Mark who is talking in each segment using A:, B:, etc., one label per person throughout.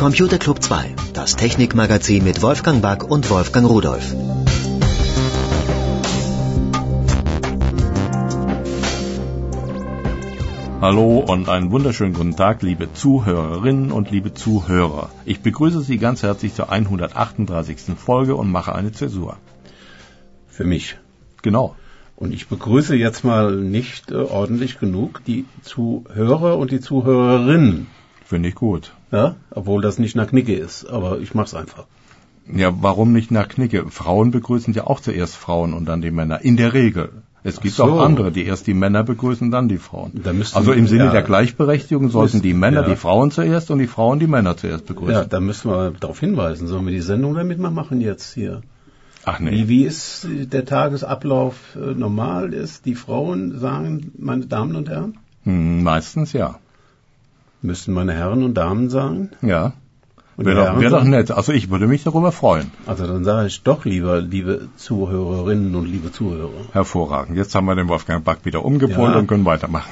A: Computer Club 2, das Technikmagazin mit Wolfgang Back und Wolfgang Rudolph.
B: Hallo und einen wunderschönen guten Tag, liebe Zuhörerinnen und liebe Zuhörer. Ich begrüße Sie ganz herzlich zur 138. Folge und mache eine Zäsur.
C: Für mich.
B: Genau.
C: Und ich begrüße jetzt mal nicht ordentlich genug die Zuhörer und die Zuhörerinnen.
B: Finde ich gut.
C: Ja, obwohl das nicht nach Knicke ist, aber ich mach's einfach.
B: Ja, warum nicht nach Knicke? Frauen begrüßen ja auch zuerst Frauen und dann die Männer. In der Regel. Es gibt auch andere, die erst die Männer begrüßen, dann die Frauen. Also im Sinne der Gleichberechtigung sollten die Männer die Frauen zuerst und die Frauen die Männer zuerst begrüßen.
C: Ja, da müssen wir darauf hinweisen. Sollen wir die Sendung damit mal machen jetzt hier?
B: Ach nee.
C: Wie ist der Tagesablauf normal ist? Die Frauen sagen, meine Damen und Herren?
B: Meistens ja.
C: Müssten meine Herren und Damen sagen?
B: Ja. Wäre doch nett. Also ich würde mich darüber freuen.
C: Also dann sage ich doch lieber, liebe Zuhörerinnen und liebe Zuhörer.
B: Hervorragend. Jetzt haben wir den Wolfgang Back wieder umgepolt und können weitermachen.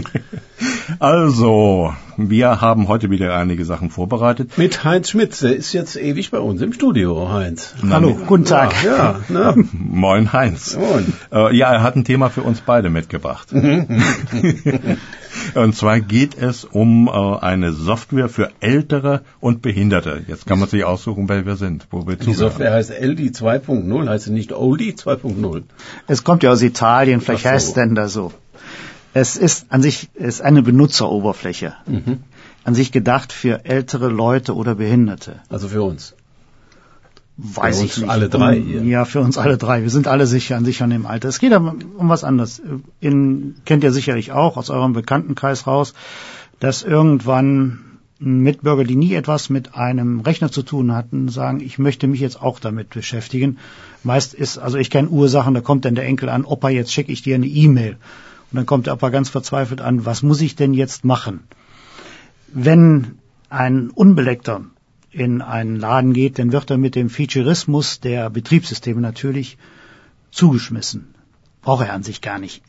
B: Also, wir haben heute wieder einige Sachen vorbereitet.
C: Mit Heinz Schmitz, der ist jetzt ewig bei uns im Studio, Heinz.
D: Hallo, guten Tag.
B: Moin Heinz.
C: Moin.
B: Er hat ein Thema für uns beide mitgebracht. Und zwar geht es um eine Software für Ältere und Behinderte. Jetzt kann man sich aussuchen, wer wir sind, wo wir
C: Die Software heißt LD 2.0, heißt sie nicht Oldie 2.0?
D: Es kommt ja aus Italien, vielleicht heißt es denn da so. Es ist an sich eine Benutzeroberfläche. An sich gedacht für ältere Leute oder Behinderte.
C: Also für uns.
D: Weiß ich nicht.
C: Alle drei hier.
D: Ja, für uns alle drei. Wir sind alle sicher schon im Alter. Es geht aber um was anderes. Kennt ihr sicherlich auch aus eurem Bekanntenkreis raus, dass irgendwann Mitbürger, die nie etwas mit einem Rechner zu tun hatten, sagen, ich möchte mich jetzt auch damit beschäftigen. Meist ich kenne Ursachen, da kommt dann der Enkel an, Opa, jetzt schicke ich dir eine E-Mail. Und dann kommt der Opa ganz verzweifelt an, was muss ich denn jetzt machen? Wenn ein Unbeleckter in einen Laden geht, dann wird er mit dem Featurismus der Betriebssysteme natürlich zugeschmissen. Braucht er an sich gar nicht.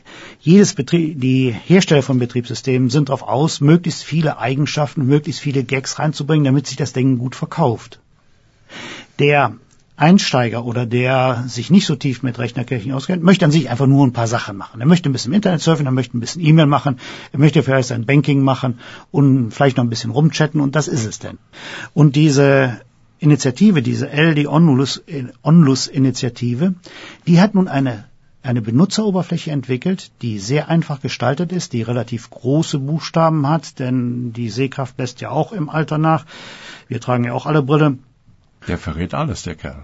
D: Die Hersteller von Betriebssystemen sind darauf aus, möglichst viele Eigenschaften, möglichst viele Gags reinzubringen, damit sich das Ding gut verkauft. Der Einsteiger oder der sich nicht so tief mit Rechnerkirchen auskennt, möchte an sich einfach nur ein paar Sachen machen. Er möchte ein bisschen im Internet surfen, er möchte ein bisschen E-Mail machen, er möchte vielleicht sein Banking machen und vielleicht noch ein bisschen rumchatten und das ist es denn. Und diese Initiative, diese LD Onlus-Initiative, die hat nun eine Benutzeroberfläche entwickelt, die sehr einfach gestaltet ist, die relativ große Buchstaben hat, denn die Sehkraft lässt ja auch im Alter nach. Wir tragen ja auch alle Brille.
B: Der verrät alles, der Kerl.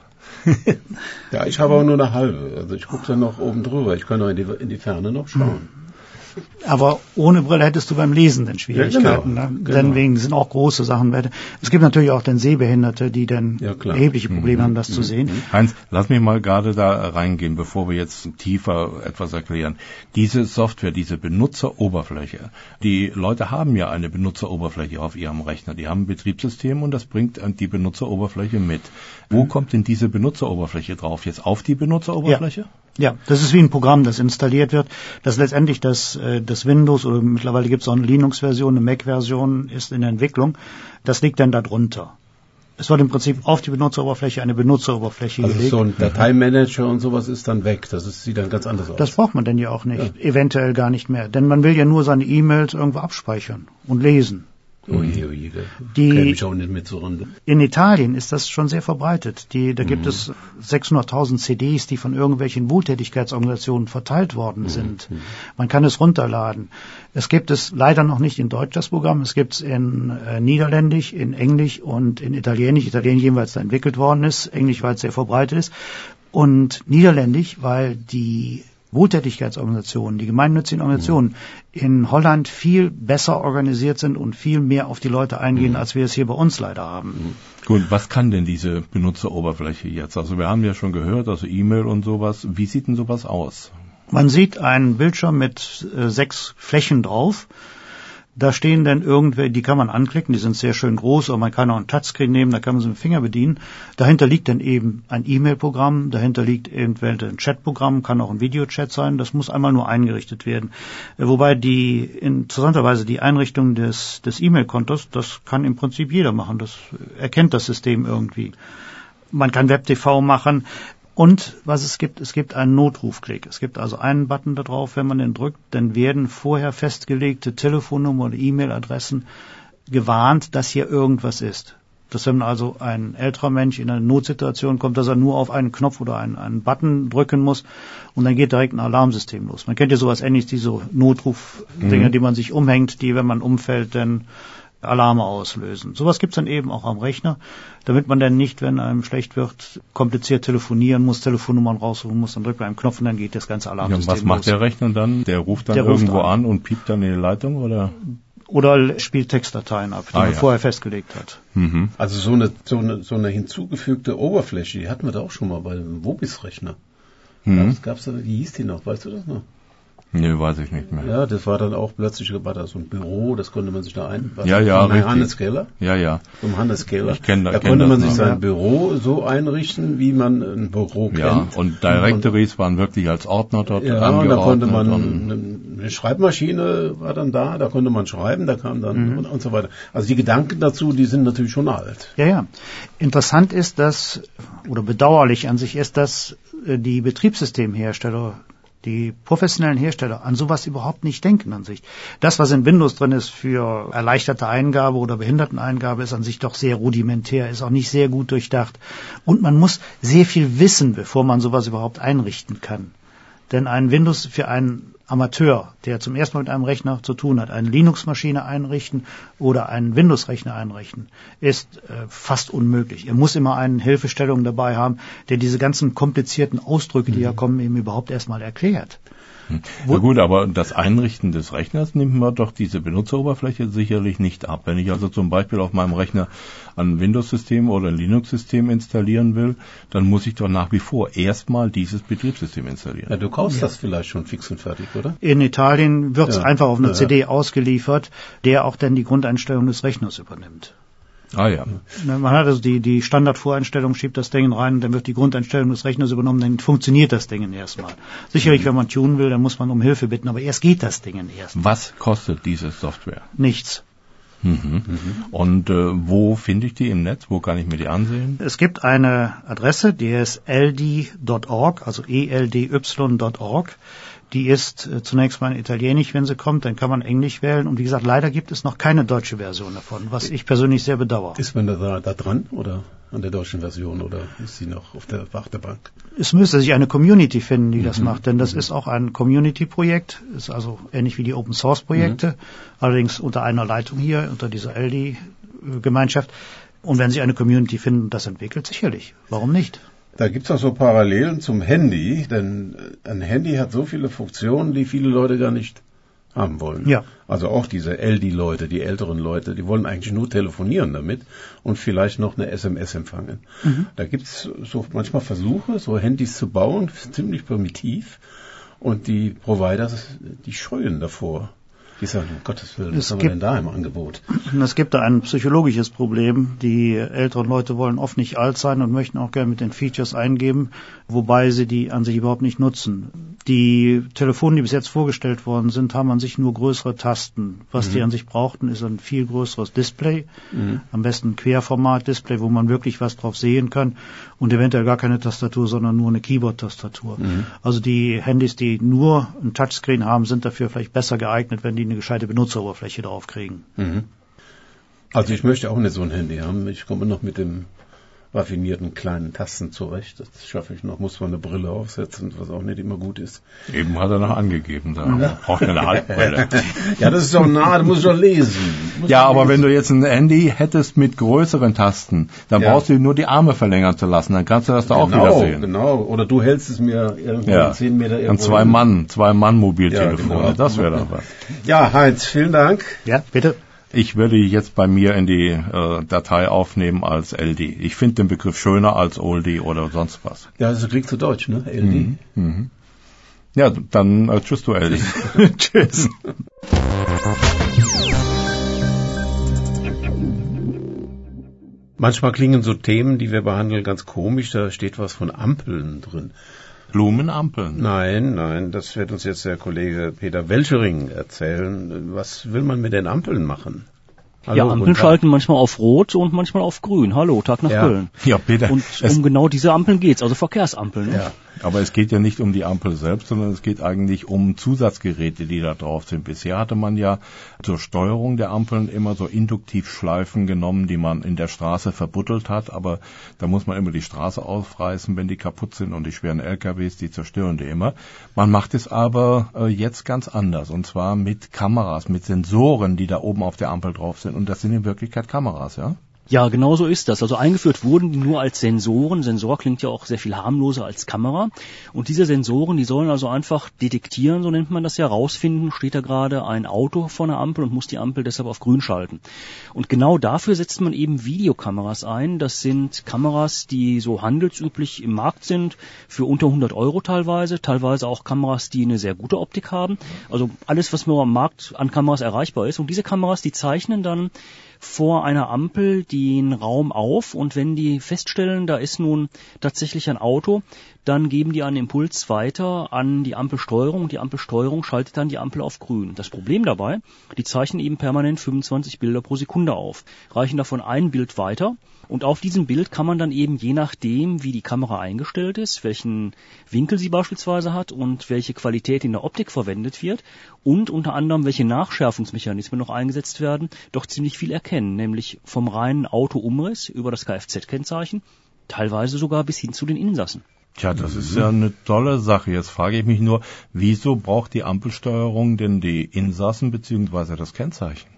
C: Ja, ich habe aber nur eine halbe. Also ich gucke dann noch oben drüber. Ich kann noch in die Ferne noch schauen.
D: Aber ohne Brille hättest du beim Lesen dann Schwierigkeiten.
C: Ja,
D: genau. Denn wegen sind auch große Sachen. Es gibt natürlich auch dann Sehbehinderte, die dann erhebliche Probleme haben, das zu sehen.
B: Heinz, lass mich mal gerade da reingehen, bevor wir jetzt tiefer etwas erklären. Diese Software, diese Benutzeroberfläche, die Leute haben ja eine Benutzeroberfläche auf ihrem Rechner. Die haben ein Betriebssystem und das bringt die Benutzeroberfläche mit. Wo kommt denn diese Benutzeroberfläche drauf? Jetzt auf die Benutzeroberfläche?
D: Ja, das ist wie ein Programm, das installiert wird, das letztendlich das Windows oder mittlerweile gibt es auch eine Linux-Version, eine Mac-Version ist in der Entwicklung, das liegt dann da drunter. Es wird im Prinzip auf die Benutzeroberfläche eine Benutzeroberfläche gelegt.
C: Also so ein Dateimanager und sowas ist dann weg, sieht dann ganz anders aus.
D: Das braucht man denn ja auch nicht, eventuell gar nicht mehr, denn man will ja nur seine E-Mails irgendwo abspeichern und lesen.
C: Oje, käme ich auch nicht mit zur Runde.
D: In Italien ist das schon sehr verbreitet. Da gibt es 600.000 CDs, die von irgendwelchen Wohltätigkeitsorganisationen verteilt worden sind. Man kann es runterladen. Es gibt es leider noch nicht in Deutsch, das Programm. Es gibt es in Niederländisch, in Englisch und in Italienisch. Italienisch jeweils da entwickelt worden ist, Englisch, weil es sehr verbreitet ist. Und Niederländisch, weil die Wohltätigkeitsorganisationen, die gemeinnützigen Organisationen in Holland viel besser organisiert sind und viel mehr auf die Leute eingehen, als wir es hier bei uns leider haben.
B: Gut, was kann denn diese Benutzeroberfläche jetzt? Also wir haben ja schon gehört, also E-Mail und sowas. Wie sieht denn sowas aus?
D: Man sieht einen Bildschirm mit 6 Flächen drauf. Da stehen dann irgendwelche, die kann man anklicken, die sind sehr schön groß, aber man kann auch ein Touchscreen nehmen, da kann man so mit dem Finger bedienen. Dahinter liegt dann eben ein E-Mail-Programm, dahinter liegt irgendwelche ein Chat-Programm, kann auch ein Videochat sein, das muss einmal nur eingerichtet werden. Wobei interessanterweise die Einrichtung des E-Mail-Kontos, das kann im Prinzip jeder machen, das erkennt das System irgendwie. Man kann Web-TV machen. Und was es gibt einen Notrufklick. Es gibt also einen Button da drauf, wenn man den drückt, dann werden vorher festgelegte Telefonnummern oder E-Mail-Adressen gewarnt, dass hier irgendwas ist. Dass wenn also ein älterer Mensch in eine Notsituation kommt, dass er nur auf einen Knopf oder einen Button drücken muss und dann geht direkt ein Alarmsystem los. Man kennt ja sowas ähnliches, diese Notrufdinger, die man sich umhängt, die, wenn man umfällt, dann Alarme auslösen. Sowas gibt's dann eben auch am Rechner, damit man dann nicht, wenn einem schlecht wird, kompliziert telefonieren muss, Telefonnummern raussuchen muss, dann drückt man einen Knopf und dann geht das ganze Alarmsystem los.
B: Was macht der Rechner dann? Der ruft dann irgendwo an und piept dann in die Leitung, oder?
D: Oder spielt Textdateien ab, die man vorher festgelegt hat.
C: Mhm. Also so eine hinzugefügte Oberfläche, die hatten wir da auch schon mal bei dem Wobis-Rechner. Gab's da, wie hieß die noch? Weißt du das noch?
B: Nee, weiß ich nicht mehr.
C: Ja, das war dann auch plötzlich, war da so ein Büro, das konnte man sich da
B: richtig.
C: Hannes Keller?
B: Ja.
C: Vom Hannes Keller.
B: Da
C: konnte man sich sein Büro so einrichten, wie man ein Büro kennt.
B: Ja, und Directories waren wirklich als Ordner dort angeordnet.
C: Und da konnte man, eine Schreibmaschine war dann da konnte man schreiben, da kam dann und so weiter. Also die Gedanken dazu, die sind natürlich schon alt.
D: Ja. Interessant ist, oder bedauerlich an sich ist, dass die Betriebssystemhersteller, die professionellen Hersteller an sowas überhaupt nicht denken an sich. Das, was in Windows drin ist für erleichterte Eingabe oder Behinderteneingabe, ist an sich doch sehr rudimentär, ist auch nicht sehr gut durchdacht. Und man muss sehr viel wissen, bevor man sowas überhaupt einrichten kann. Denn ein Windows für einen Amateur, der zum ersten Mal mit einem Rechner zu tun hat, eine Linux-Maschine einrichten oder einen Windows-Rechner einrichten, ist fast unmöglich. Er muss immer eine Hilfestellung dabei haben, der diese ganzen komplizierten Ausdrücke, die kommen, eben überhaupt erstmal erklärt.
B: Na gut, aber das Einrichten des Rechners nimmt mir doch diese Benutzeroberfläche sicherlich nicht ab. Wenn ich also zum Beispiel auf meinem Rechner ein Windows-System oder ein Linux-System installieren will, dann muss ich doch nach wie vor erstmal dieses Betriebssystem installieren.
C: Ja, du kaufst das vielleicht schon fix und fertig, oder?
D: In Italien wird es einfach auf einer CD ausgeliefert, der auch dann die Grundeinstellung des Rechners übernimmt.
B: Ah ja.
D: Man hat also die Standardvoreinstellung, schiebt das Ding rein, dann wird die Grundeinstellung des Rechners übernommen, dann funktioniert das Ding erstmal. Sicherlich, wenn man tunen will, dann muss man um Hilfe bitten, aber erst geht das Ding erst.
B: Was kostet diese Software?
D: Nichts.
B: Und wo finde ich die im Netz? Wo kann ich mir die ansehen?
D: Es gibt eine Adresse, die ist ld.org, also eldy.org. Die ist zunächst mal in Italienisch, wenn sie kommt, dann kann man Englisch wählen. Und wie gesagt, leider gibt es noch keine deutsche Version davon, was ich persönlich sehr bedauere.
C: Ist man da dran oder an der deutschen Version oder ist sie noch auf der Wartebank?
D: Es müsste sich eine Community finden, die das macht, denn das ist auch ein Community-Projekt, ist also ähnlich wie die Open-Source-Projekte, allerdings unter einer Leitung hier, unter dieser LD-Gemeinschaft. Und wenn Sie eine Community finden, das entwickelt, sicherlich. Warum nicht?
C: Da gibt's auch so Parallelen zum Handy, denn ein Handy hat so viele Funktionen, die viele Leute gar nicht haben wollen.
D: Ja.
C: Also auch diese LD-Leute, die älteren Leute, die wollen eigentlich nur telefonieren damit und vielleicht noch eine SMS empfangen. Da gibt's so manchmal Versuche, so Handys zu bauen, ziemlich primitiv, und die Provider, die scheuen davor. Die sagen, um Gottes Willen, was haben wir denn da im Angebot?
D: Es gibt da ein psychologisches Problem. Die älteren Leute wollen oft nicht alt sein und möchten auch gerne mit den Features eingeben, wobei sie die an sich überhaupt nicht nutzen. Die Telefone, die bis jetzt vorgestellt worden sind, haben an sich nur größere Tasten. Was die an sich brauchten, ist ein viel größeres Display. Am besten ein Querformat-Display, wo man wirklich was drauf sehen kann und eventuell gar keine Tastatur, sondern nur eine Keyboard-Tastatur. Also die Handys, die nur ein Touchscreen haben, sind dafür vielleicht besser geeignet, wenn die eine gescheite Benutzeroberfläche drauf kriegen.
C: Also ich möchte auch nicht so ein Handy haben. Ich komme noch mit dem raffinierten kleinen Tasten zurecht. Das schaffe ich noch. Muss man eine Brille aufsetzen, was auch nicht immer gut ist.
B: Eben hat er noch angegeben. Da braucht er eine Halbbrille.
C: Ja, das ist doch nah, da muss ich doch lesen.
B: Aber wenn du jetzt ein Handy hättest mit größeren Tasten, dann brauchst du nur die Arme verlängern zu lassen. Dann kannst du das da auch wieder sehen.
C: Genau, oder du hältst es mir irgendwo 10 Meter irgendwo.
B: Ein Zwei-Mann-Mobiltelefon.
C: Genau.
B: Das wäre doch was.
C: Ja, Heinz, vielen Dank.
D: Ja, bitte.
B: Ich würde jetzt bei mir in die Datei aufnehmen als LD. Ich finde den Begriff schöner als Oldie oder sonst was.
C: Ja, das klingt zu deutsch, ne? LD.
B: Ja, dann tschüss, du LD.
D: Tschüss.
C: Manchmal klingen so Themen, die wir behandeln, ganz komisch. Da steht was von Ampeln drin.
B: Blumenampeln?
C: Nein, das wird uns jetzt der Kollege Peter Welschering erzählen. Was will man mit den Ampeln machen?
E: Hallo, ja, Ampeln schalten manchmal auf Rot und manchmal auf Grün. Hallo, Tag nach Köln.
B: Ja, Peter.
E: Und um genau diese Ampeln geht's, also Verkehrsampeln. Ne?
B: Ja. Aber es geht ja nicht um die Ampel selbst, sondern es geht eigentlich um Zusatzgeräte, die da drauf sind. Bisher hatte man ja zur Steuerung der Ampeln immer so Induktivschleifen genommen, die man in der Straße verbuddelt hat. Aber da muss man immer die Straße aufreißen, wenn die kaputt sind, und die schweren LKWs, die zerstören die immer. Man macht es aber jetzt ganz anders, und zwar mit Kameras, mit Sensoren, die da oben auf der Ampel drauf sind. Und das sind in Wirklichkeit Kameras, ja?
E: Ja, genau so ist das. Also eingeführt wurden die nur als Sensoren. Sensor klingt ja auch sehr viel harmloser als Kamera. Und diese Sensoren, die sollen also einfach detektieren, so nennt man das ja, rausfinden, steht da gerade ein Auto vor einer Ampel und muss die Ampel deshalb auf grün schalten. Und genau dafür setzt man eben Videokameras ein. Das sind Kameras, die so handelsüblich im Markt sind, für unter 100 € teilweise auch Kameras, die eine sehr gute Optik haben. Also alles, was nur am Markt an Kameras erreichbar ist. Und diese Kameras, die zeichnen dann vor einer Ampel den Raum auf, und wenn die feststellen, da ist nun tatsächlich ein Auto, dann geben die einen Impuls weiter an die Ampelsteuerung, und die Ampelsteuerung schaltet dann die Ampel auf grün. Das Problem dabei, die zeichnen eben permanent 25 Bilder pro Sekunde auf, reichen davon ein Bild weiter, und auf diesem Bild kann man dann eben, je nachdem, wie die Kamera eingestellt ist, welchen Winkel sie beispielsweise hat und welche Qualität in der Optik verwendet wird und unter anderem welche Nachschärfungsmechanismen noch eingesetzt werden, doch ziemlich viel erkennen, nämlich vom reinen Autoumriss über das Kfz-Kennzeichen, teilweise sogar bis hin zu den Insassen.
B: Tja, das ist ja eine tolle Sache. Jetzt frage ich mich nur, wieso braucht die Ampelsteuerung denn die Insassen bzw. das Kennzeichen?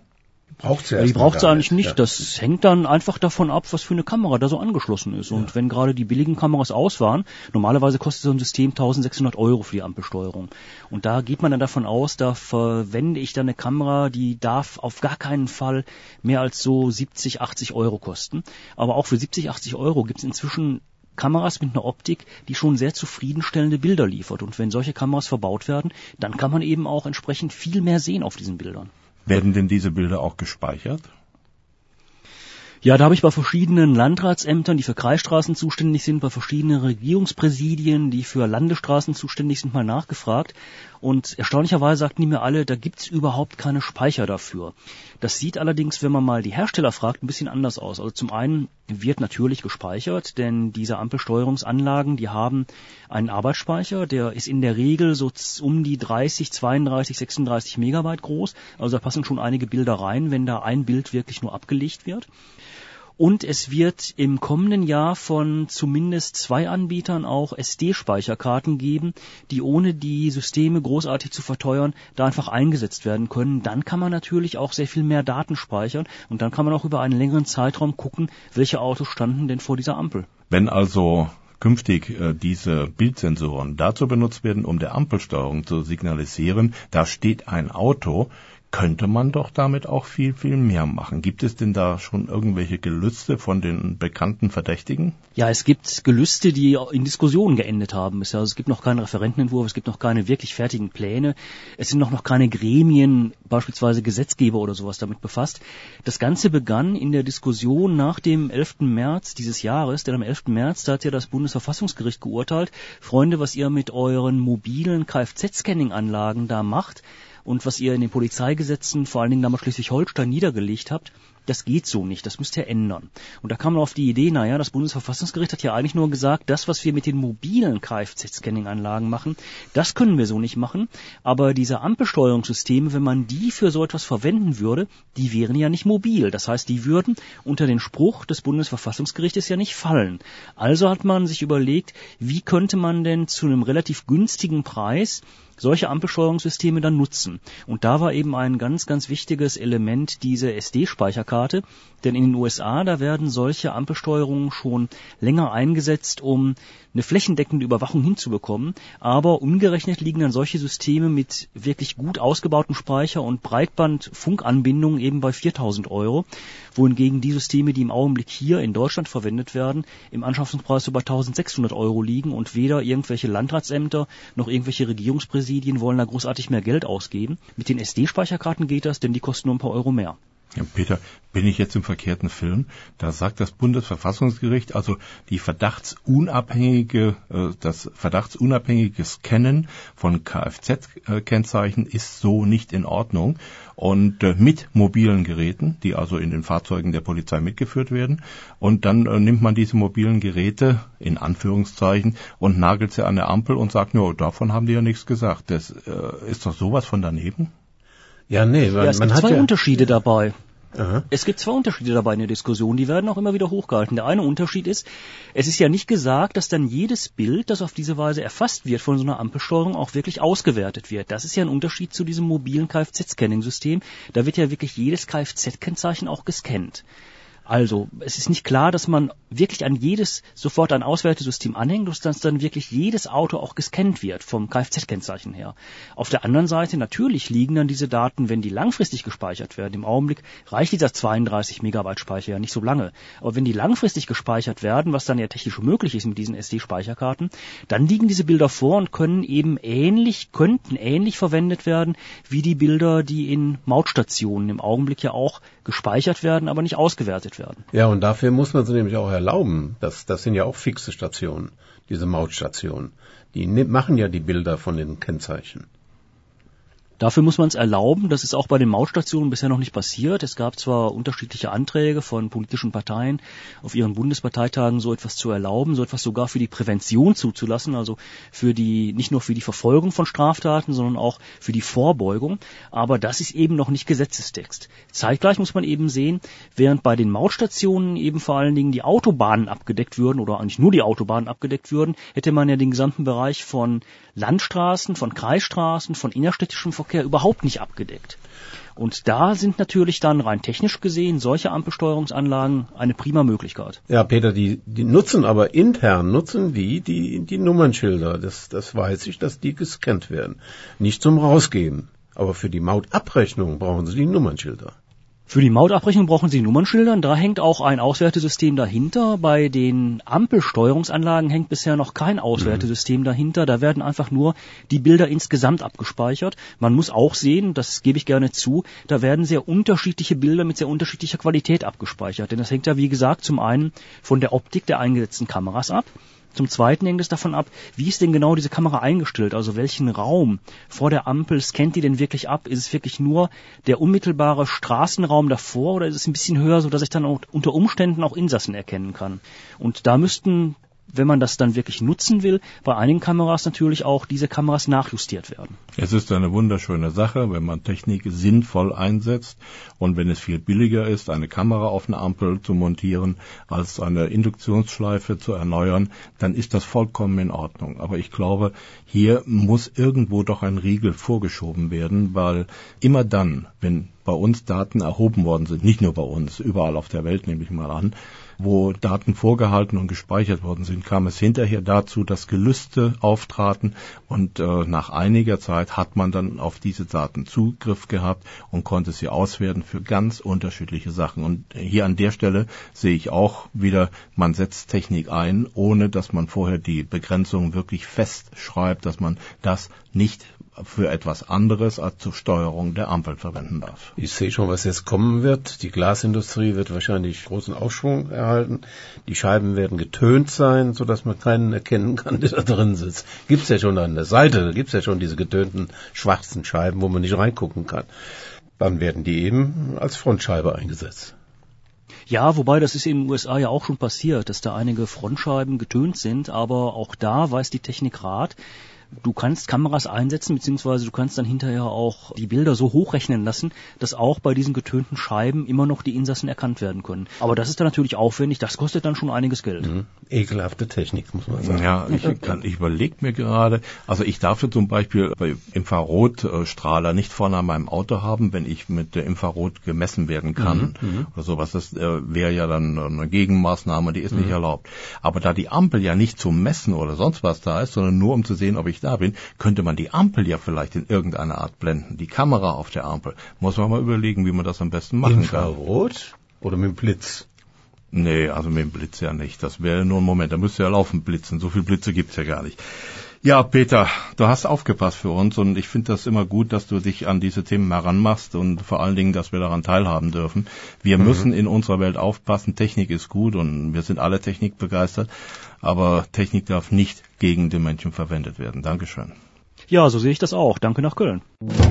E: Die braucht sie eigentlich nicht. Ja. Das hängt dann einfach davon ab, was für eine Kamera da so angeschlossen ist. Und wenn gerade die billigen Kameras aus waren, normalerweise kostet so ein System 1.600 € für die Ampelsteuerung. Und da geht man dann davon aus, da verwende ich dann eine Kamera, die darf auf gar keinen Fall mehr als so 70, 80 € kosten. Aber auch für 70, 80 € gibt es inzwischen Kameras mit einer Optik, die schon sehr zufriedenstellende Bilder liefert. Und wenn solche Kameras verbaut werden, dann kann man eben auch entsprechend viel mehr sehen auf diesen Bildern.
B: Werden denn diese Bilder auch gespeichert?
E: Ja, da habe ich bei verschiedenen Landratsämtern, die für Kreisstraßen zuständig sind, bei verschiedenen Regierungspräsidien, die für Landesstraßen zuständig sind, mal nachgefragt. Und erstaunlicherweise sagten die mir alle, da gibt's überhaupt keine Speicher dafür. Das sieht allerdings, wenn man mal die Hersteller fragt, ein bisschen anders aus. Also zum einen wird natürlich gespeichert, denn diese Ampelsteuerungsanlagen, die haben einen Arbeitsspeicher, der ist in der Regel so um die 30, 32, 36 Megabyte groß. Also da passen schon einige Bilder rein, wenn da ein Bild wirklich nur abgelegt wird. Und es wird im kommenden Jahr von zumindest 2 Anbietern auch SD-Speicherkarten geben, die ohne die Systeme großartig zu verteuern, da einfach eingesetzt werden können. Dann kann man natürlich auch sehr viel mehr Daten speichern, und dann kann man auch über einen längeren Zeitraum gucken, welche Autos standen denn vor dieser Ampel.
B: Wenn also künftig diese Bildsensoren dazu benutzt werden, um der Ampelsteuerung zu signalisieren, da steht ein Auto, könnte man doch damit auch viel, viel mehr machen. Gibt es denn da schon irgendwelche Gelüste von den bekannten Verdächtigen?
E: Ja, es gibt Gelüste, die in Diskussionen geendet haben. Also es gibt noch keinen Referentenentwurf, es gibt noch keine wirklich fertigen Pläne. Es sind noch keine Gremien, beispielsweise Gesetzgeber oder sowas, damit befasst. Das Ganze begann in der Diskussion nach dem 11. März dieses Jahres, denn am 11. März, da hat ja das Bundesverfassungsgericht geurteilt, Freunde, was ihr mit euren mobilen Kfz-Scanning-Anlagen da macht, und was ihr in den Polizeigesetzen, vor allen Dingen damals Schleswig-Holstein, niedergelegt habt, das geht so nicht, das müsst ihr ändern. Und da kam man auf die Idee, das Bundesverfassungsgericht hat ja eigentlich nur gesagt, das, was wir mit den mobilen Kfz-Scanning-Anlagen machen, das können wir so nicht machen, aber diese Ampelsteuerungssysteme, wenn man die für so etwas verwenden würde, die wären ja nicht mobil. Das heißt, die würden unter den Spruch des Bundesverfassungsgerichtes ja nicht fallen. Also hat man sich überlegt, wie könnte man denn zu einem relativ günstigen Preis solche Ampelsteuerungssysteme dann nutzen. Und da war eben ein ganz, ganz wichtiges Element diese SD-Speicherkarte, denn in den USA, da werden solche Ampelsteuerungen schon länger eingesetzt, um eine flächendeckende Überwachung hinzubekommen, aber umgerechnet liegen dann solche Systeme mit wirklich gut ausgebautem Speicher und Breitbandfunkanbindungen eben bei 4.000 €, wohingegen die Systeme, die im Augenblick hier in Deutschland verwendet werden, im Anschaffungspreis so bei 1.600 € liegen, und weder irgendwelche Landratsämter noch irgendwelche Regierungspräsidien wollen da großartig mehr Geld ausgeben. Mit den SD-Speicherkarten geht das, denn die kosten nur ein paar Euro mehr.
B: Ja, Peter, bin ich jetzt im verkehrten Film? Da sagt das Bundesverfassungsgericht, also das verdachtsunabhängige Scannen von Kfz-Kennzeichen ist so nicht in Ordnung. Und mit mobilen Geräten, die also in den Fahrzeugen der Polizei mitgeführt werden. Und dann nimmt man diese mobilen Geräte, in Anführungszeichen, und nagelt sie an der Ampel und sagt, no, davon haben die ja nichts gesagt. Das ist doch sowas von daneben?
C: Ja, nee,
E: es gibt zwei Unterschiede dabei.
C: Aha.
E: Es gibt zwei Unterschiede dabei in der Diskussion, die werden auch immer wieder hochgehalten. Der eine Unterschied ist, es ist ja nicht gesagt, dass dann jedes Bild, das auf diese Weise erfasst wird von so einer Ampelsteuerung, auch wirklich ausgewertet wird. Das ist ja ein Unterschied zu diesem mobilen Kfz-Scanning-System. Da wird ja wirklich jedes Kfz-Kennzeichen auch gescannt. Also, es ist nicht klar, dass man wirklich an jedes sofort ein Auswertesystem anhängt, dass dann wirklich jedes Auto auch gescannt wird, vom Kfz-Kennzeichen her. Auf der anderen Seite, natürlich liegen dann diese Daten, wenn die langfristig gespeichert werden. Im Augenblick reicht dieser 32 Megabyte Speicher ja nicht so lange. Aber wenn die langfristig gespeichert werden, was dann ja technisch möglich ist mit diesen SD-Speicherkarten, dann liegen diese Bilder vor und könnten ähnlich verwendet werden, wie die Bilder, die in Mautstationen im Augenblick ja auch gespeichert werden, aber nicht ausgewertet werden.
C: Ja, und dafür muss man sie nämlich auch erlauben. Das sind ja auch fixe Stationen, diese Mautstationen. Die machen ja die Bilder von den Kennzeichen.
E: Dafür muss man es erlauben. Das ist auch bei den Mautstationen bisher noch nicht passiert. Es gab zwar unterschiedliche Anträge von politischen Parteien, auf ihren Bundesparteitagen so etwas zu erlauben, so etwas sogar für die Prävention zuzulassen, also nicht nur für die Verfolgung von Straftaten, sondern auch für die Vorbeugung. Aber das ist eben noch nicht Gesetzestext. Zeitgleich muss man eben sehen, während bei den Mautstationen eben vor allen Dingen die Autobahnen abgedeckt würden oder eigentlich nur die Autobahnen abgedeckt würden, hätte man ja den gesamten Bereich von Landstraßen, von Kreisstraßen, von innerstädtischem Verkehr überhaupt nicht abgedeckt. Und da sind natürlich dann rein technisch gesehen solche Ampelsteuerungsanlagen eine prima Möglichkeit.
C: Ja, Peter, die nutzen aber intern, die Nummernschilder. Das weiß ich, dass die gescannt werden. Nicht zum Rausgeben. Aber für die Mautabrechnung brauchen sie die Nummernschilder.
E: Für die Mautabrechnung brauchen Sie Nummernschilder. Da hängt auch ein Auswertesystem dahinter. Bei den Ampelsteuerungsanlagen hängt bisher noch kein Auswertesystem dahinter. Da werden einfach nur die Bilder insgesamt abgespeichert. Man muss auch sehen, das gebe ich gerne zu, da werden sehr unterschiedliche Bilder mit sehr unterschiedlicher Qualität abgespeichert. Denn das hängt ja, wie gesagt, zum einen von der Optik der eingesetzten Kameras ab. Zum Zweiten hängt es davon ab, wie ist denn genau diese Kamera eingestellt? Also welchen Raum vor der Ampel scannt die denn wirklich ab? Ist es wirklich nur der unmittelbare Straßenraum davor oder ist es ein bisschen höher, sodass ich dann auch unter Umständen auch Insassen erkennen kann? Und da müssten, wenn man das dann wirklich nutzen will, bei einigen Kameras natürlich auch diese Kameras nachjustiert werden.
B: Es ist eine wunderschöne Sache, wenn man Technik sinnvoll einsetzt und wenn es viel billiger ist, eine Kamera auf eine Ampel zu montieren, als eine Induktionsschleife zu erneuern, dann ist das vollkommen in Ordnung. Aber ich glaube, hier muss irgendwo doch ein Riegel vorgeschoben werden, weil immer dann, wenn bei uns Daten erhoben worden sind, nicht nur bei uns, überall auf der Welt nehme ich mal an, wo Daten vorgehalten und gespeichert worden sind, kam es hinterher dazu, dass Gelüste auftraten und nach einiger Zeit hat man dann auf diese Daten Zugriff gehabt und konnte sie auswerten für ganz unterschiedliche Sachen. Und hier an der Stelle sehe ich auch wieder, man setzt Technik ein, ohne dass man vorher die Begrenzung wirklich festschreibt, dass man das nicht für etwas anderes als zur Steuerung der Ampel verwenden darf.
C: Ich sehe schon, was jetzt kommen wird. Die Glasindustrie wird wahrscheinlich großen Aufschwung erhalten. Die Scheiben werden getönt sein, sodass man keinen erkennen kann, der da drin sitzt. Gibt's ja schon an der Seite, da gibt's ja schon diese getönten schwarzen Scheiben, wo man nicht reingucken kann. Dann werden die eben als Frontscheibe eingesetzt.
E: Ja, wobei das ist in den USA ja auch schon passiert, dass da einige Frontscheiben getönt sind, aber auch da weiß die Technik Rat. Du kannst Kameras einsetzen, beziehungsweise du kannst dann hinterher auch die Bilder so hochrechnen lassen, dass auch bei diesen getönten Scheiben immer noch die Insassen erkannt werden können. Aber das ist dann natürlich aufwendig, das kostet dann schon einiges Geld.
C: Ekelhafte Technik, muss man sagen.
B: Ja, ich überlege mir gerade, also ich darf zum Beispiel bei Infrarotstrahler nicht vorne an meinem Auto haben, wenn ich mit Infrarot gemessen werden kann oder sowas. Das wäre ja dann eine Gegenmaßnahme, die ist nicht erlaubt. Aber da die Ampel ja nicht zum Messen oder sonst was da ist, sondern nur um zu sehen, ob ich da bin, könnte man die Ampel ja vielleicht in irgendeiner Art blenden. Die Kamera auf der Ampel. Muss man mal überlegen, wie man das am besten machen kann.
C: Infrarot oder mit dem Blitz?
B: Nee, also mit dem Blitz ja nicht. Das wäre nur ein Moment. Da müsste ja laufend blitzen. So viele Blitze gibt's ja gar nicht. Ja, Peter, du hast aufgepasst für uns und ich finde das immer gut, dass du dich an diese Themen heranmachst und vor allen Dingen, dass wir daran teilhaben dürfen. Wir müssen in unserer Welt aufpassen. Technik ist gut und wir sind alle technikbegeistert, aber Technik darf nicht gegen den Menschen verwendet werden. Dankeschön.
E: Ja, so sehe ich das auch. Danke nach Köln.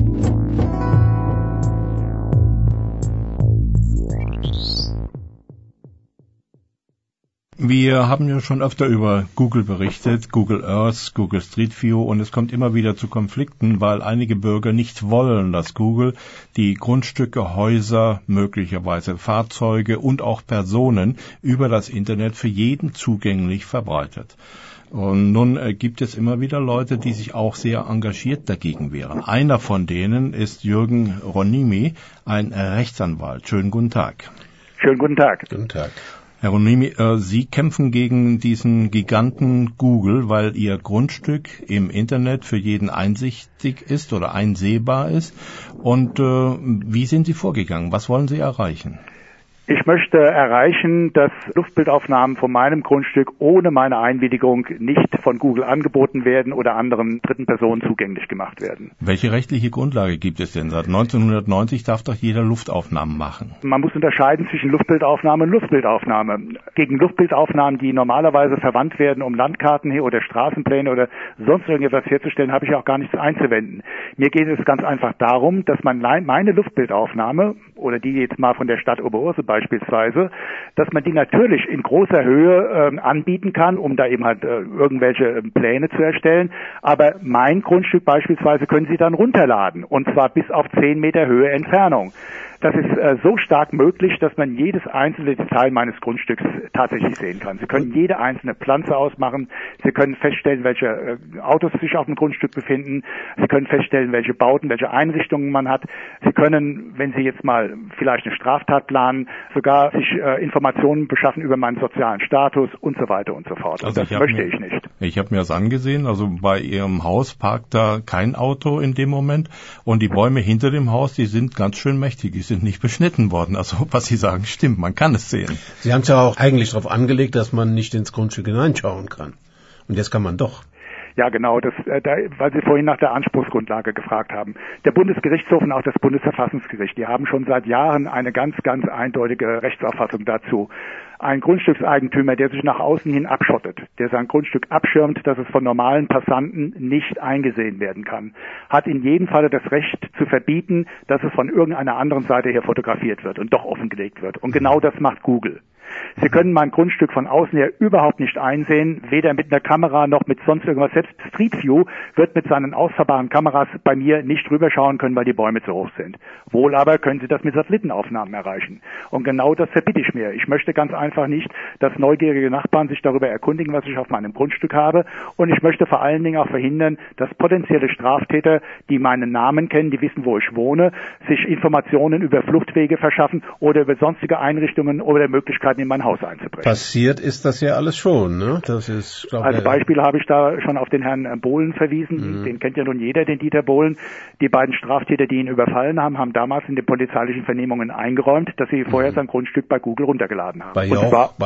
B: Wir haben ja schon öfter über Google berichtet, Google Earth, Google Street View, und es kommt immer wieder zu Konflikten, weil einige Bürger nicht wollen, dass Google die Grundstücke, Häuser, möglicherweise Fahrzeuge und auch Personen über das Internet für jeden zugänglich verbreitet. Und nun gibt es immer wieder Leute, die sich auch sehr engagiert dagegen wehren. Einer von denen ist Jürgen Ronimi, ein Rechtsanwalt. Schönen guten Tag.
F: Schönen guten Tag.
C: Guten Tag.
B: Herr Ronimi, Sie kämpfen gegen diesen Giganten Google, weil Ihr Grundstück im Internet für jeden einsichtig ist oder einsehbar ist. Und wie sind Sie vorgegangen? Was wollen Sie erreichen?
F: Ich möchte erreichen, dass Luftbildaufnahmen von meinem Grundstück ohne meine Einwilligung nicht von Google angeboten werden oder anderen dritten Personen zugänglich gemacht werden.
B: Welche rechtliche Grundlage gibt es denn? Seit 1990 darf doch jeder Luftaufnahmen machen.
F: Man muss unterscheiden zwischen Luftbildaufnahme und Luftbildaufnahme. Gegen Luftbildaufnahmen, die normalerweise verwandt werden, um Landkarten hier oder Straßenpläne oder sonst irgendetwas herzustellen, habe ich auch gar nichts einzuwenden. Mir geht es ganz einfach darum, dass man meine Luftbildaufnahme oder die jetzt mal von der Stadt Oberursel beispielsweise, dass man die natürlich in großer Höhe anbieten kann, um da eben halt irgendwelche Pläne zu erstellen. Aber mein Grundstück beispielsweise können Sie dann runterladen, und zwar bis auf 10 Meter Höhe Entfernung. Das ist so stark möglich, dass man jedes einzelne Detail meines Grundstücks tatsächlich sehen kann. Sie können jede einzelne Pflanze ausmachen. Sie können feststellen, welche Autos sich auf dem Grundstück befinden. Sie können feststellen, welche Bauten, welche Einrichtungen man hat. Sie können, wenn Sie jetzt mal vielleicht eine Straftat planen, sogar sich Informationen beschaffen über meinen sozialen Status und so weiter und so fort. Und das möchte ich nicht.
B: Ich habe mir das angesehen. Also bei Ihrem Haus parkt da kein Auto in dem Moment. Und die Bäume hinter dem Haus, die sind ganz schön mächtig. Die sind nicht beschnitten worden. Also was Sie sagen, stimmt, man kann es sehen.
C: Sie haben es ja auch eigentlich darauf angelegt, dass man nicht ins Grundstück hineinschauen kann. Und jetzt kann man doch.
F: Ja, genau, weil Sie vorhin nach der Anspruchsgrundlage gefragt haben. Der Bundesgerichtshof und auch das Bundesverfassungsgericht, die haben schon seit Jahren eine ganz, ganz eindeutige Rechtsauffassung dazu. Ein Grundstückseigentümer, der sich nach außen hin abschottet, der sein Grundstück abschirmt, dass es von normalen Passanten nicht eingesehen werden kann, hat in jedem Falle das Recht zu verbieten, dass es von irgendeiner anderen Seite her fotografiert wird und doch offengelegt wird. Und genau das macht Google. Sie können mein Grundstück von außen her überhaupt nicht einsehen, weder mit einer Kamera noch mit sonst irgendwas. Selbst Street View wird mit seinen ausfahrbaren Kameras bei mir nicht rüberschauen können, weil die Bäume zu hoch sind. Wohl aber können Sie das mit Satellitenaufnahmen erreichen. Und genau das verbitte ich mir. Ich möchte ganz einfach nicht, dass neugierige Nachbarn sich darüber erkundigen, was ich auf meinem Grundstück habe. Und ich möchte vor allen Dingen auch verhindern, dass potenzielle Straftäter, die meinen Namen kennen, die wissen, wo ich wohne, sich Informationen über Fluchtwege verschaffen oder über sonstige Einrichtungen oder Möglichkeiten in mein Haus einzubrechen.
C: Passiert ist das ja alles schon, ne? Das ist,
F: als Beispiel habe ich da schon auf den Herrn Bohlen verwiesen. Den kennt ja nun jeder, den Dieter Bohlen. Die beiden Straftäter, die ihn überfallen haben, haben damals in den polizeilichen Vernehmungen eingeräumt, dass sie vorher sein Grundstück bei Google runtergeladen haben.
C: Bei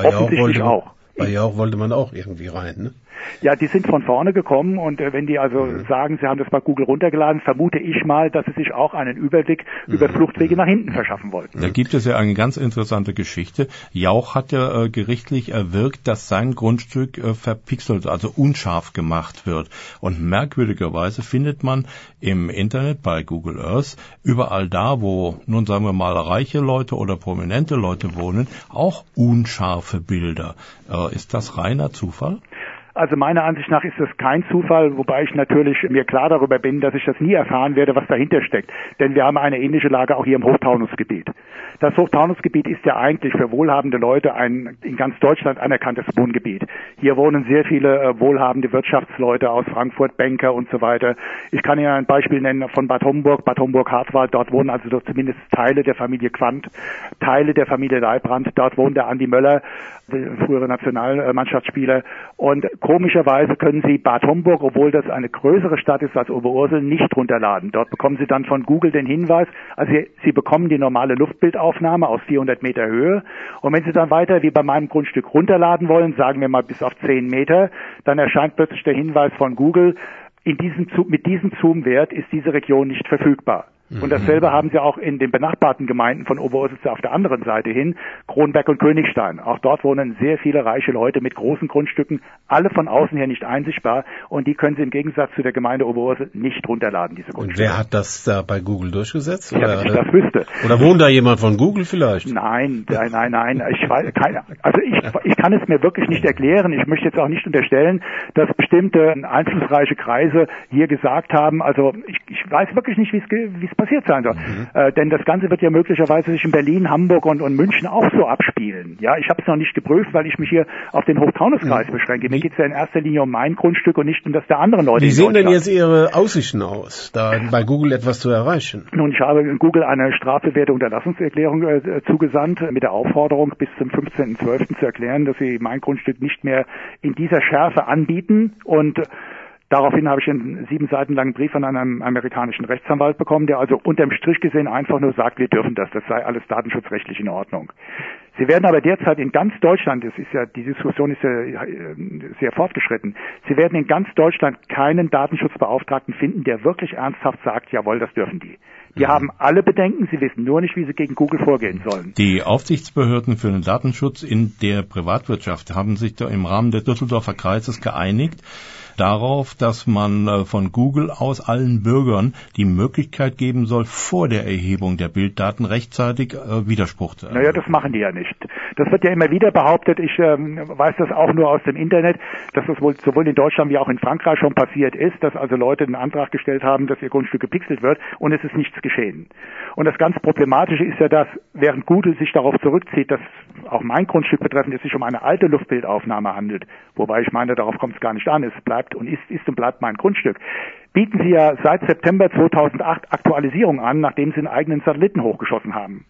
C: Jauch wollte man auch irgendwie rein, ne?
F: Ja, die sind von vorne gekommen und wenn die also sagen, sie haben das bei Google runtergeladen, vermute ich mal, dass sie sich auch einen Überblick über Fluchtwege nach hinten verschaffen wollten.
B: Da gibt es ja eine ganz interessante Geschichte. Jauch hat ja gerichtlich erwirkt, dass sein Grundstück verpixelt, also unscharf gemacht wird. Und merkwürdigerweise findet man im Internet bei Google Earth überall da, wo, nun sagen wir mal, reiche Leute oder prominente Leute wohnen, auch unscharfe Bilder. Ist das reiner Zufall?
F: Also meiner Ansicht nach ist das kein Zufall, wobei ich natürlich mir klar darüber bin, dass ich das nie erfahren werde, was dahinter steckt. Denn wir haben eine ähnliche Lage auch hier im Hochtaunusgebiet. Das Hochtaunusgebiet ist ja eigentlich für wohlhabende Leute ein in ganz Deutschland anerkanntes Wohngebiet. Hier wohnen sehr viele wohlhabende Wirtschaftsleute aus Frankfurt, Banker und so weiter. Ich kann Ihnen ein Beispiel nennen von Bad Homburg-Hartwald. Dort wohnen also doch zumindest Teile der Familie Quandt, Teile der Familie Leibrand. Dort wohnt der Andi Möller, der frühere Nationalmannschaftsspieler. Und komischerweise können Sie Bad Homburg, obwohl das eine größere Stadt ist als Oberursel, nicht runterladen. Dort bekommen Sie dann von Google den Hinweis, also Sie bekommen die normale Luftbildaufnahme aus 400 Meter Höhe. Und wenn Sie dann weiter wie bei meinem Grundstück runterladen wollen, sagen wir mal bis auf 10 Meter, dann erscheint plötzlich der Hinweis von Google, mit diesem Zoom-Wert ist diese Region nicht verfügbar. Und dasselbe haben Sie auch in den benachbarten Gemeinden von Oberursel auf der anderen Seite hin, Kronberg und Königstein. Auch dort wohnen sehr viele reiche Leute mit großen Grundstücken, alle von außen her nicht einsichtbar, und die können Sie im Gegensatz zu der Gemeinde Oberursel nicht runterladen, diese Grundstücke.
C: Und wer hat das da bei Google durchgesetzt?
F: Ja, wenn ich das wüsste.
C: Oder wohnt da jemand von Google vielleicht?
F: Nein. Ich weiß keine. Also ich kann es mir wirklich nicht erklären. Ich möchte jetzt auch nicht unterstellen, dass bestimmte einflussreiche Kreise hier gesagt haben. Also ich weiß wirklich nicht, wie es passiert sein soll. Denn das Ganze wird ja möglicherweise sich in Berlin, Hamburg und München auch so abspielen. Ja, ich habe es noch nicht geprüft, weil ich mich hier auf den Hochtaunuskreis beschränke. Mir geht es ja in erster Linie um mein Grundstück und nicht um das der anderen Leute.
C: Wie sehen denn jetzt Ihre Aussichten aus, da bei Google etwas zu erreichen?
F: Nun, ich habe Google eine strafbewährte Unterlassungserklärung zugesandt mit der Aufforderung, bis zum 15.12. zu erklären, dass sie mein Grundstück nicht mehr in dieser Schärfe anbieten, und daraufhin habe ich einen 7 Seiten langen Brief von einem amerikanischen Rechtsanwalt bekommen, der also unterm Strich gesehen einfach nur sagt, wir dürfen das sei alles datenschutzrechtlich in Ordnung. Sie werden aber derzeit in ganz Deutschland, die Diskussion ist ja sehr fortgeschritten, Sie werden in ganz Deutschland keinen Datenschutzbeauftragten finden, der wirklich ernsthaft sagt, jawohl, das dürfen die. Die haben alle Bedenken, sie wissen nur nicht, wie sie gegen Google vorgehen sollen.
B: Die Aufsichtsbehörden für den Datenschutz in der Privatwirtschaft haben sich da im Rahmen des Düsseldorfer Kreises geeinigt darauf, dass man von Google aus allen Bürgern die Möglichkeit geben soll, vor der Erhebung der Bilddaten rechtzeitig Widerspruch zu erheben.
F: Naja, das machen die ja nicht. Das wird ja immer wieder behauptet. Ich weiß das auch nur aus dem Internet, dass das wohl sowohl in Deutschland wie auch in Frankreich schon passiert ist, dass also Leute einen Antrag gestellt haben, dass ihr Grundstück gepixelt wird, und es ist nichts geschehen. Und das ganz Problematische ist ja, dass während Google sich darauf zurückzieht, dass auch mein Grundstück betreffend es sich um eine alte Luftbildaufnahme handelt, wobei ich meine, darauf kommt es gar nicht an, es bleibt und ist und bleibt mein Grundstück, bieten sie ja seit September 2008 Aktualisierung an, nachdem sie einen eigenen Satelliten hochgeschossen haben.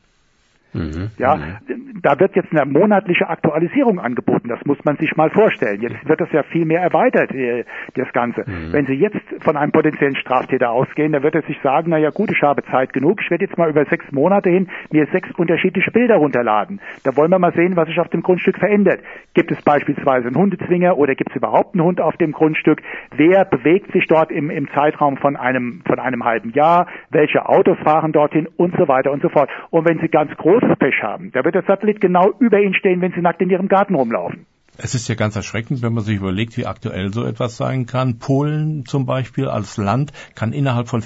F: Da wird jetzt eine monatliche Aktualisierung angeboten. Das muss man sich mal vorstellen. Jetzt wird das ja viel mehr erweitert, das Ganze. Wenn Sie jetzt von einem potenziellen Straftäter ausgehen, dann wird er sich sagen, na ja gut, ich habe Zeit genug. Ich werde jetzt mal über 6 Monate hin mir 6 unterschiedliche Bilder runterladen. Da wollen wir mal sehen, was sich auf dem Grundstück verändert. Gibt es beispielsweise einen Hundezwinger oder gibt es überhaupt einen Hund auf dem Grundstück? Wer bewegt sich dort im Zeitraum von einem halben Jahr? Welche Autos fahren dorthin? Und so weiter und so fort. Und wenn Sie ganz großes Pech haben, da wird der Satellit genau über Ihnen stehen, wenn Sie nackt in Ihrem Garten rumlaufen.
B: Es ist ja ganz erschreckend, wenn man sich überlegt, wie aktuell so etwas sein kann. Polen zum Beispiel als Land kann innerhalb von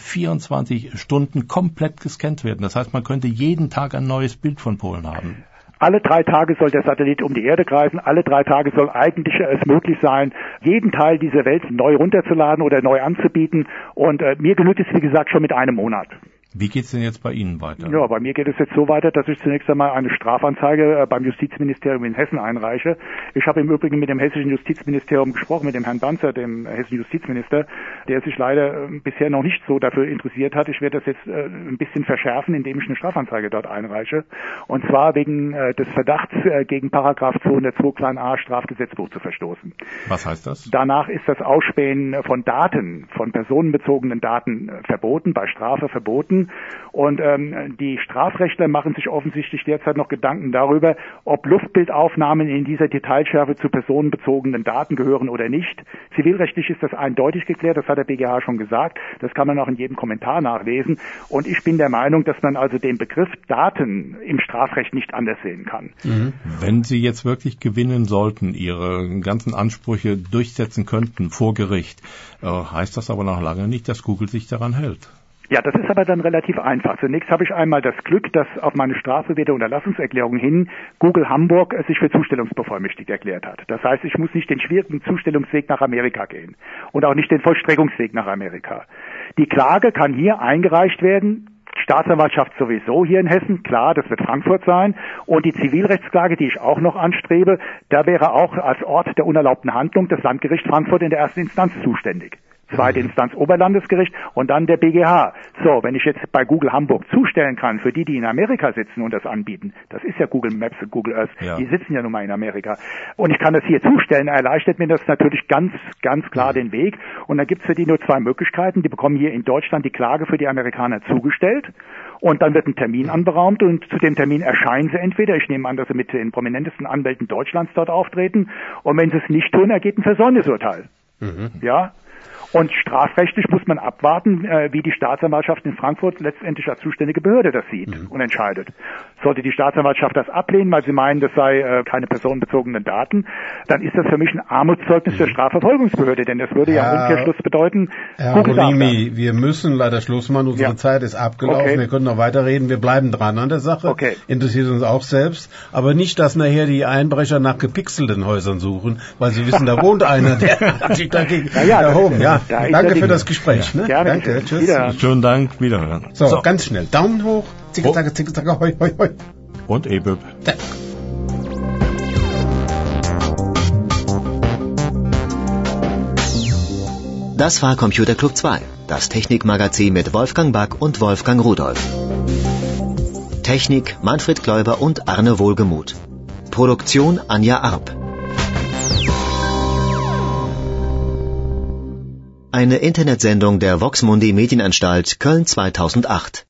B: 24 Stunden komplett gescannt werden. Das heißt, man könnte jeden Tag ein neues Bild von Polen haben.
F: Alle 3 Tage soll der Satellit um die Erde kreisen. Alle 3 Tage soll eigentlich es möglich sein, jeden Teil dieser Welt neu runterzuladen oder neu anzubieten. Und mir genügt es, wie gesagt, schon mit einem Monat.
B: Wie geht's denn jetzt bei Ihnen weiter?
F: Ja, bei mir geht es jetzt so weiter, dass ich zunächst einmal eine Strafanzeige beim Justizministerium in Hessen einreiche. Ich habe im Übrigen mit dem hessischen Justizministerium gesprochen, mit dem Herrn Banzer, dem hessischen Justizminister, der sich leider bisher noch nicht so dafür interessiert hat. Ich werde das jetzt ein bisschen verschärfen, indem ich eine Strafanzeige dort einreiche. Und zwar wegen des Verdachts, gegen Paragraph 202a Strafgesetzbuch zu verstoßen.
B: Was heißt das?
F: Danach ist das Ausspähen von Daten, von personenbezogenen Daten verboten, bei Strafe verboten. Und die Strafrechtler machen sich offensichtlich derzeit noch Gedanken darüber, ob Luftbildaufnahmen in dieser Detailschärfe zu personenbezogenen Daten gehören oder nicht. Zivilrechtlich ist das eindeutig geklärt, das hat der BGH schon gesagt. Das kann man auch in jedem Kommentar nachlesen. Und ich bin der Meinung, dass man also den Begriff Daten im Strafrecht nicht anders sehen kann.
B: Wenn Sie jetzt wirklich gewinnen sollten, Ihre ganzen Ansprüche durchsetzen könnten vor Gericht, heißt das aber noch lange nicht, dass Google sich daran hält.
F: Ja, das ist aber dann relativ einfach. Zunächst habe ich einmal das Glück, dass auf meine strafbewährte Unterlassungserklärung hin Google Hamburg sich für zustellungsbevollmächtigt erklärt hat. Das heißt, ich muss nicht den schwierigen Zustellungsweg nach Amerika gehen und auch nicht den Vollstreckungsweg nach Amerika. Die Klage kann hier eingereicht werden. Staatsanwaltschaft sowieso hier in Hessen, klar, das wird Frankfurt sein. Und die Zivilrechtsklage, die ich auch noch anstrebe, da wäre auch als Ort der unerlaubten Handlung das Landgericht Frankfurt in der ersten Instanz zuständig. zweite Instanz Oberlandesgericht und dann der BGH. So, wenn ich jetzt bei Google Hamburg zustellen kann, für die in Amerika sitzen und das anbieten, das ist ja Google Maps und Google Earth, die sitzen ja nun mal in Amerika, und ich kann das hier zustellen, erleichtert mir das natürlich ganz klar den Weg. Und da gibt es für die nur zwei Möglichkeiten. Die bekommen hier in Deutschland die Klage für die Amerikaner zugestellt. Und dann wird ein Termin anberaumt und zu dem Termin erscheinen sie entweder, ich nehme an, dass sie mit den prominentesten Anwälten Deutschlands dort auftreten, und wenn sie es nicht tun, ergeht ein Versäumnisurteil. Ja? Und strafrechtlich muss man abwarten, wie die Staatsanwaltschaft in Frankfurt letztendlich als zuständige Behörde das sieht und entscheidet. Sollte die Staatsanwaltschaft das ablehnen, weil sie meinen, das sei keine personenbezogenen Daten, dann ist das für mich ein Armutszeugnis der Strafverfolgungsbehörde, denn das würde ja im Umkehrschluss bedeuten,
C: Herr Rolimi, wir müssen leider Schluss machen, unsere Zeit ist abgelaufen, wir können noch weiterreden, wir bleiben dran an der Sache, interessiert uns auch selbst, aber nicht, dass nachher die Einbrecher nach gepixelten Häusern suchen, weil sie wissen, da wohnt einer, der hat sich dagegen erhoben. Ja, danke für das Gespräch. Ne? Danke, tschüss.
B: Schönen Dank, wiederhören.
C: So, ganz schnell, Daumen hoch, zicke-zacke, hoi, hoi, hoi.
B: Und EBÜB.
A: Das war Computer Club 2, das Technikmagazin mit Wolfgang Back und Wolfgang Rudolph. Technik Manfred Kläuber und Arne Wohlgemuth. Produktion Anja Arp. Eine Internetsendung der Vox Mundi Medienanstalt Köln 2008.